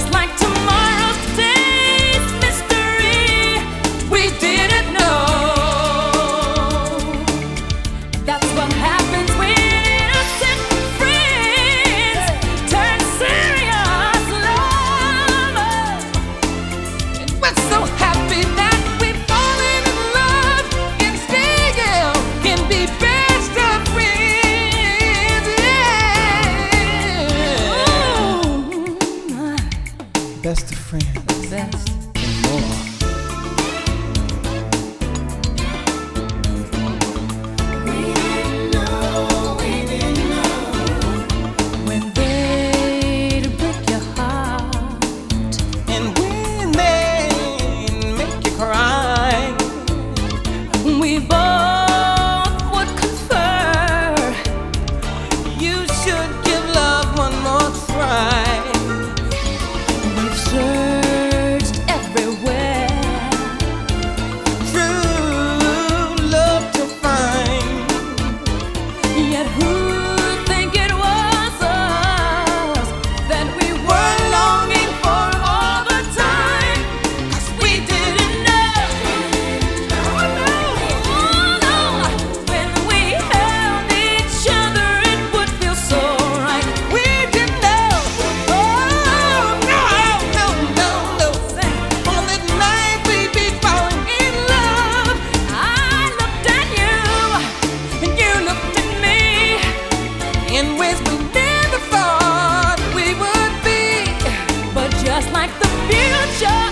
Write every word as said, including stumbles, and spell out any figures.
just like tomorrow's today's mystery. We didn't know. That's what happens when innocent friends turn serious lovers. And we're so happy that we've fallen in love and still can be best of friends. Yeah. Best of friends. Best. And more. When they break your heart, And when they make you cry, we both would confer. you should give love one more try. We've searched everywhere, True love to find. yet who'd think it was us that we were longing for all the time? 'Cause we didn't know. Oh no, oh no. When we held each other, it would feel so right. We didn't know. Oh no, no, no, no. On that night we be falling in love. I looked at you, and you looked at me, In ways we never thought we would be. but just like the future.